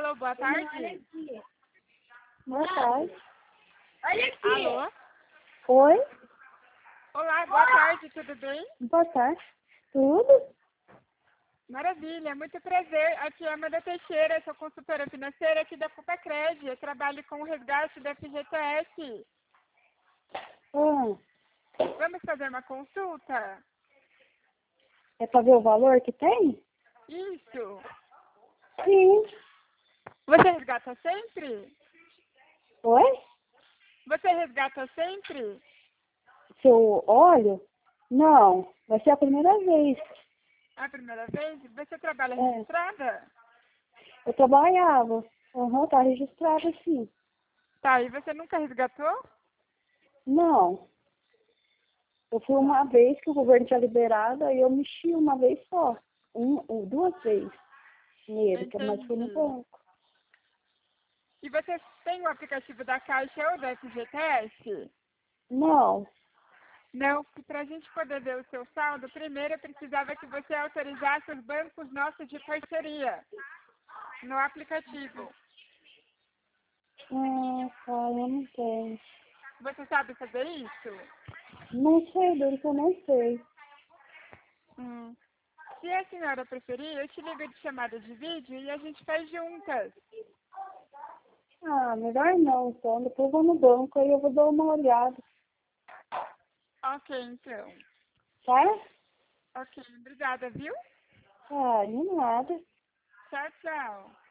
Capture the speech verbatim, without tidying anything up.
Alô, boa tarde. Boa tarde. Olha aqui. Alô? Oi? Olá, boa tarde, tudo bem? Boa tarde. Tudo? Maravilha, muito prazer. Aqui é a Amanda Teixeira, sou consultora financeira aqui da Cupacred. Eu trabalho com o resgate da F G T S. Ah, Vamos fazer uma consulta? é pra ver o valor que tem? Isso. Sim. Você resgata sempre? Oi? Você resgata sempre? Seu óleo? Não, vai ser a primeira vez. A primeira vez? Você trabalha É. registrada? Eu trabalhava. Aham, tá registrado sim. Tá, e você nunca resgatou? Não. Eu fui uma vez que o governo tinha liberado, aí eu mexi uma vez só. Um, ou duas vezes nele, que mas fui no Entendi. banco. E você tem o aplicativo da Caixa ou da F G T S? Não. Não, para a gente poder ver o seu saldo, primeiro eu precisava que você autorizasse os bancos nossos de parceria no aplicativo. Ah, tá, eu não tenho. Você sabe fazer isso? Não sei, dele que eu não sei. Hum. Se a senhora preferir, eu te ligo de chamada de vídeo e a gente faz juntas. Ah, melhor não, então. Depois eu vou no banco, aí eu vou dar uma olhada. Ok, então. Tá? Ok, obrigada, viu? Ah, de nada. Tchau, tchau.